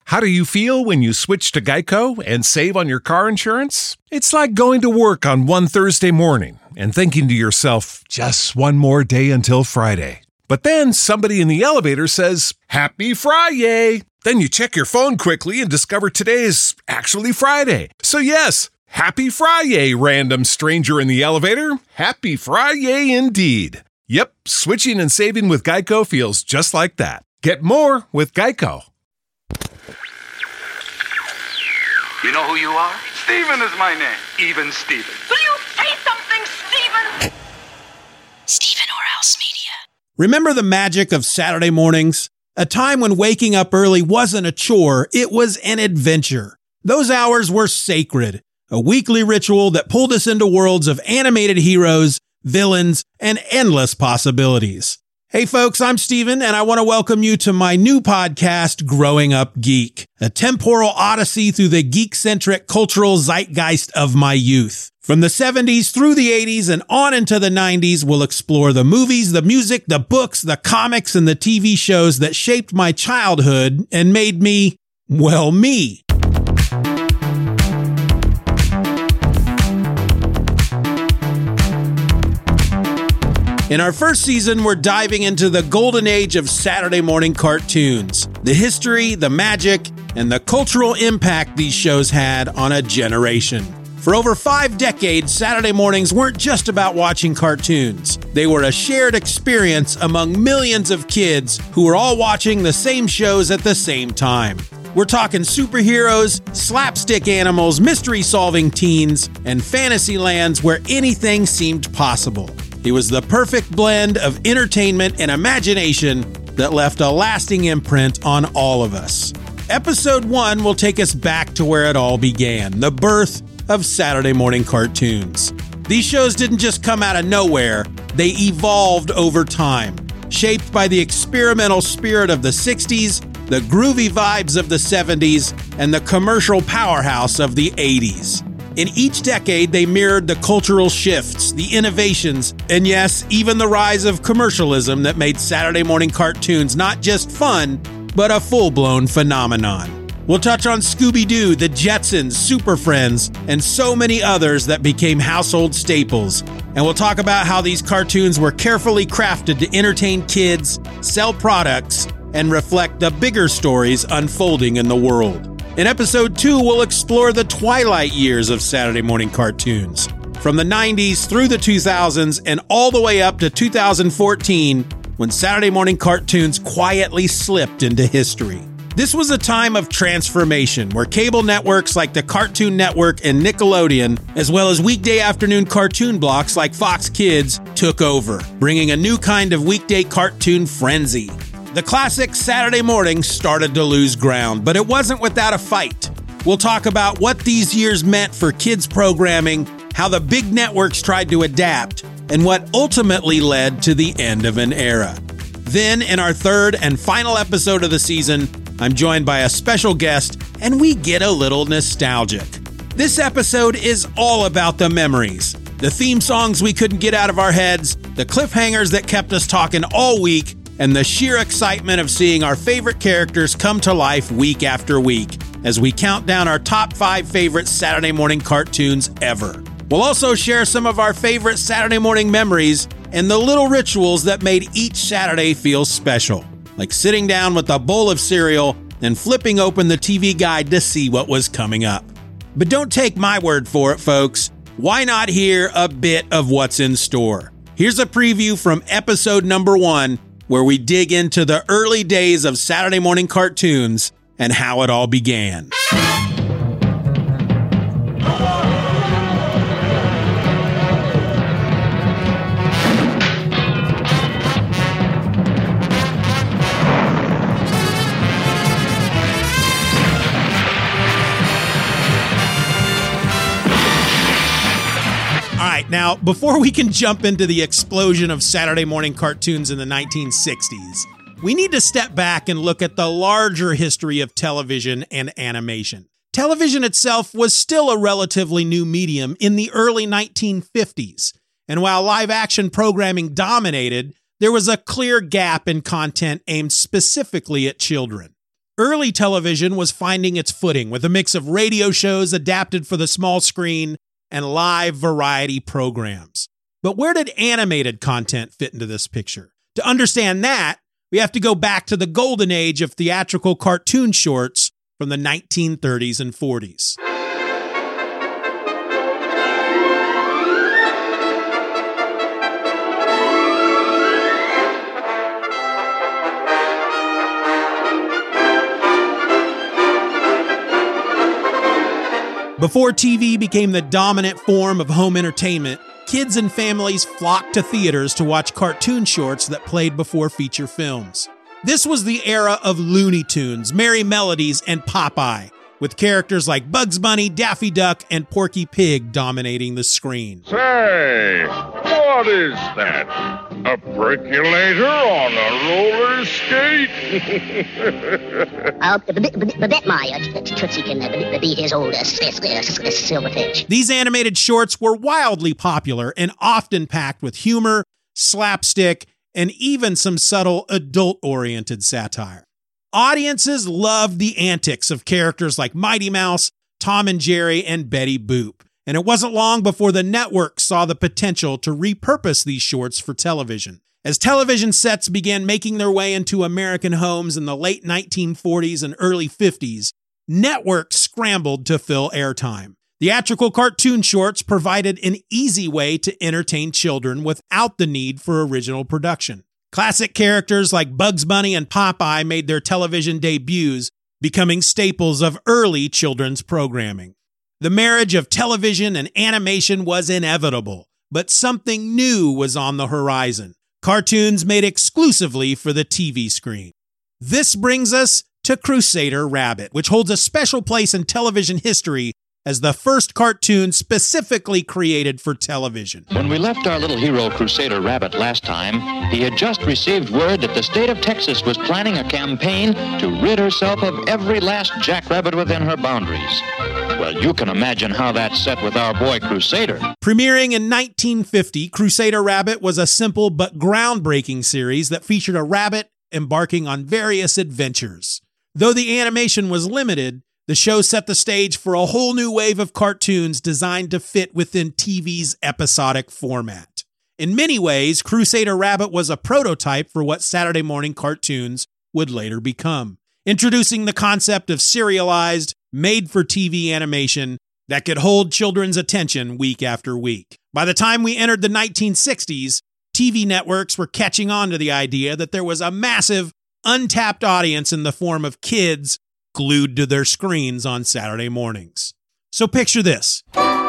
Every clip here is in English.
How do you feel when you switch to Geico and save on your car insurance? It's like going to work on one Thursday morning and thinking to yourself, just one more day until Friday. But then somebody in the elevator says, Happy Friday! Then you check your phone quickly and discover today is actually Friday. So yes, Happy Friday, random stranger in the elevator. Happy Friday indeed. Yep, switching and saving with Geico feels just like that. Get more with Geico. You know who you are? Steven is my name. Even Steven. Will you say something, Steven? Stephen Orhouse Media. Remember the magic of Saturday mornings? A time when waking up early wasn't a chore, it was an adventure. Those hours were sacred, a weekly ritual that pulled us into worlds of animated heroes, villains, and endless possibilities. Hey folks, I'm Steven, and I want to welcome you to my new podcast, Growing Up Geek, a temporal odyssey through the geek-centric cultural zeitgeist of my youth. From the 70s through the 80s and on into the 90s, we'll explore the movies, the music, the books, the comics, and the TV shows that shaped my childhood and made me, well, me. In our first season, we're diving into the golden age of Saturday morning cartoons, the history, the magic, and the cultural impact these shows had on a generation. For over 5 decades, Saturday mornings weren't just about watching cartoons. They were a shared experience among millions of kids who were all watching the same shows at the same time. We're talking superheroes, slapstick animals, mystery-solving teens, and fantasy lands where anything seemed possible. It was the perfect blend of entertainment and imagination that left a lasting imprint on all of us. Episode 1 will take us back to where it all began, the birth of Saturday morning cartoons. These shows didn't just come out of nowhere, they evolved over time, shaped by the experimental spirit of the 60s, the groovy vibes of the 70s, and the commercial powerhouse of the 80s. In each decade, they mirrored the cultural shifts, the innovations, and yes, even the rise of commercialism that made Saturday morning cartoons not just fun, but a full-blown phenomenon. We'll touch on Scooby-Doo, the Jetsons, Super Friends, and so many others that became household staples. And we'll talk about how these cartoons were carefully crafted to entertain kids, sell products, and reflect the bigger stories unfolding in the world. In episode 2, we'll explore the twilight years of Saturday morning cartoons. From the 90s through the 2000s and all the way up to 2014, when Saturday morning cartoons quietly slipped into history. This was a time of transformation where cable networks like the Cartoon Network and Nickelodeon, as well as weekday afternoon cartoon blocks like Fox Kids, took over, bringing a new kind of weekday cartoon frenzy. The classic Saturday morning started to lose ground, but it wasn't without a fight. We'll talk about what these years meant for kids programming, how the big networks tried to adapt, and what ultimately led to the end of an era. Then, in our third and final episode of the season, I'm joined by a special guest, and we get a little nostalgic. This episode is all about the memories, the theme songs we couldn't get out of our heads, the cliffhangers that kept us talking all week, and the sheer excitement of seeing our favorite characters come to life week after week as we count down our top 5 favorite Saturday morning cartoons ever. We'll also share some of our favorite Saturday morning memories and the little rituals that made each Saturday feel special, like sitting down with a bowl of cereal and flipping open the TV guide to see what was coming up. But don't take my word for it, folks. Why not hear a bit of what's in store? Here's a preview from episode number 1, where we dig into the early days of Saturday morning cartoons and how it all began. Now, before we can jump into the explosion of Saturday morning cartoons in the 1960s, we need to step back and look at the larger history of television and animation. Television itself was still a relatively new medium in the early 1950s, and while live-action programming dominated, there was a clear gap in content aimed specifically at children. Early television was finding its footing with a mix of radio shows adapted for the small screen and live variety programs. But where did animated content fit into this picture? To understand that, we have to go back to the golden age of theatrical cartoon shorts from the 1930s and 40s. Before TV became the dominant form of home entertainment, kids and families flocked to theaters to watch cartoon shorts that played before feature films. This was the era of Looney Tunes, Merry Melodies, and Popeye, with characters like Bugs Bunny, Daffy Duck, and Porky Pig dominating the screen. Say, what is that? A percolator on a roller skate? Bet my Tootsie can be his old silverfish. These animated shorts were wildly popular and often packed with humor, slapstick, and even some subtle adult-oriented satire. Audiences loved the antics of characters like Mighty Mouse, Tom and Jerry, and Betty Boop. And it wasn't long before the network saw the potential to repurpose these shorts for television. As television sets began making their way into American homes in the late 1940s and early 50s, networks scrambled to fill airtime. Theatrical cartoon shorts provided an easy way to entertain children without the need for original production. Classic characters like Bugs Bunny and Popeye made their television debuts, becoming staples of early children's programming. The marriage of television and animation was inevitable, but something new was on the horizon. Cartoons made exclusively for the TV screen. This brings us to Crusader Rabbit, which holds a special place in television history as the first cartoon specifically created for television. When we left our little hero Crusader Rabbit last time, he had just received word that the state of Texas was planning a campaign to rid herself of every last jackrabbit within her boundaries. Well, you can imagine how that set with our boy Crusader. Premiering in 1950, Crusader Rabbit was a simple but groundbreaking series that featured a rabbit embarking on various adventures. Though the animation was limited, the show set the stage for a whole new wave of cartoons designed to fit within TV's episodic format. In many ways, Crusader Rabbit was a prototype for what Saturday morning cartoons would later become, introducing the concept of serialized, made-for-TV animation that could hold children's attention week after week. By the time we entered the 1960s, TV networks were catching on to the idea that there was a massive, untapped audience in the form of kids glued to their screens on Saturday mornings. So picture this.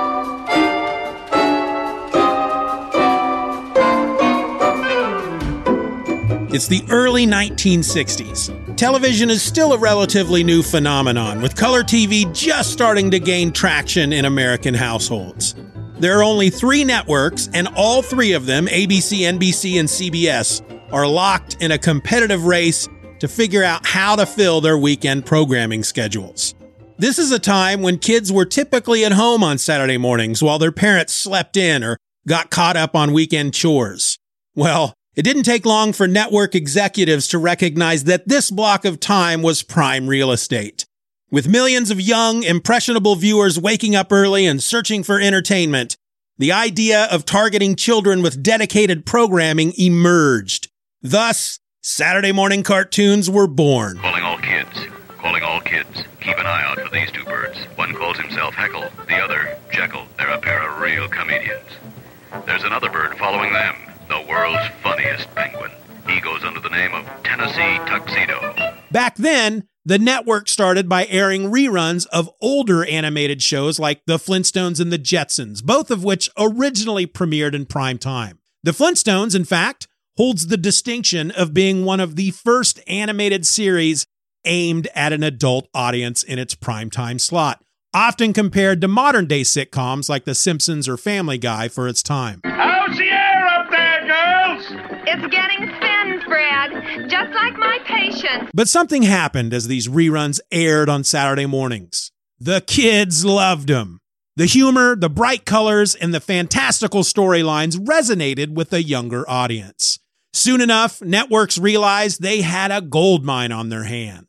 It's the early 1960s. Television is still a relatively new phenomenon, with color TV just starting to gain traction in American households. There are only 3 networks, and all 3 of them, ABC, NBC, and CBS, are locked in a competitive race to figure out how to fill their weekend programming schedules. This is a time when kids were typically at home on Saturday mornings while their parents slept in or got caught up on weekend chores. Well, it didn't take long for network executives to recognize that this block of time was prime real estate. With millions of young, impressionable viewers waking up early and searching for entertainment, the idea of targeting children with dedicated programming emerged. Thus, Saturday morning cartoons were born. Calling all kids. Calling all kids. Keep an eye out for these 2 birds. One calls himself Heckle, the other Jekyll. They're a pair of real comedians. There's another bird following them, the world's funniest penguin. He goes under the name of Tennessee Tuxedo. Back then, the network started by airing reruns of older animated shows like The Flintstones and The Jetsons, both of which originally premiered in prime time. The Flintstones, in fact, holds the distinction of being one of the first animated series aimed at an adult audience in its primetime slot, often compared to modern-day sitcoms like The Simpsons or Family Guy for its time. How's the air up there, girls? It's getting thin, Fred, just like my patient. But something happened as these reruns aired on Saturday mornings. The kids loved them. The humor, the bright colors, and the fantastical storylines resonated with a younger audience. Soon enough, networks realized they had a gold mine on their hands.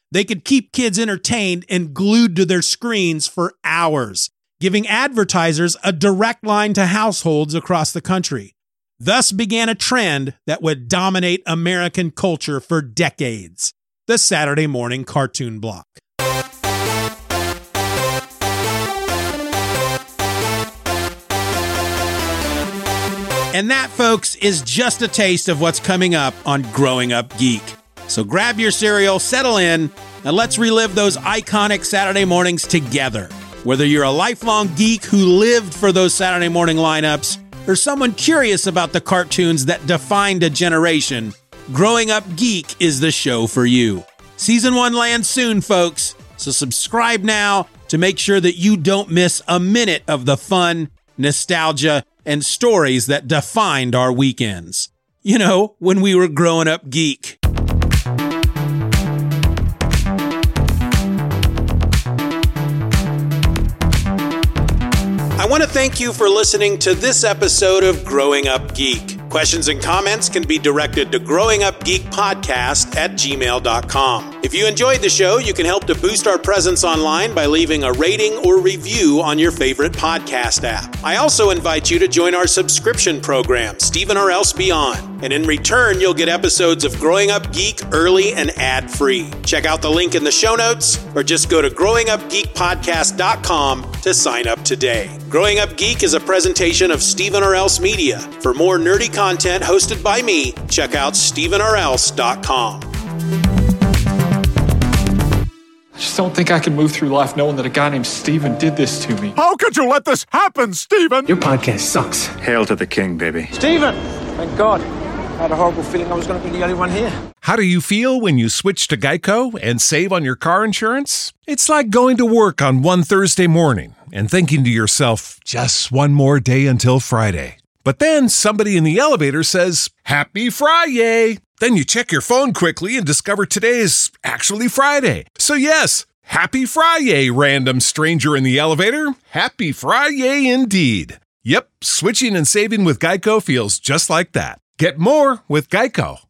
They could keep kids entertained and glued to their screens for hours, giving advertisers a direct line to households across the country. Thus began a trend that would dominate American culture for decades: the Saturday morning cartoon block. And that, folks, is just a taste of what's coming up on Growing Up Geek. So grab your cereal, settle in, and let's relive those iconic Saturday mornings together. Whether you're a lifelong geek who lived for those Saturday morning lineups, or someone curious about the cartoons that defined a generation, Growing Up Geek is the show for you. Season 1 lands soon, folks, so subscribe now to make sure that you don't miss a minute of the fun, nostalgia, and stories that defined our weekends. You know, when we were growing up geek. I want to thank you for listening to this episode of Growing Up Geek. Questions and comments can be directed to growingupgeekpodcast@gmail.com. If you enjoyed the show, you can help to boost our presence online by leaving a rating or review on your favorite podcast app. I also invite you to join our subscription program, Stephen or Else Beyond, and in return, you'll get episodes of Growing Up Geek early and ad-free. Check out the link in the show notes, or just go to growingupgeekpodcast.com to sign up today. Growing Up Geek is a presentation of Stephen or Else Media. For more nerdy content hosted by me, check out stephenorelse.com. I just don't think I can move through life knowing that a guy named Steven did this to me. How could you let this happen, Stephen? Your podcast sucks. Hail to the king, baby. Steven! Thank God. I had a horrible feeling I was going to be the only one here. How do you feel when you switch to Geico and save on your car insurance? It's like going to work on one Thursday morning and thinking to yourself, just one more day until Friday. But then somebody in the elevator says, "Happy Friday!" Then you check your phone quickly and discover today is actually Friday. So yes, happy Friday, random stranger in the elevator. Happy Friday indeed. Yep, switching and saving with Geico feels just like that. Get more with Geico.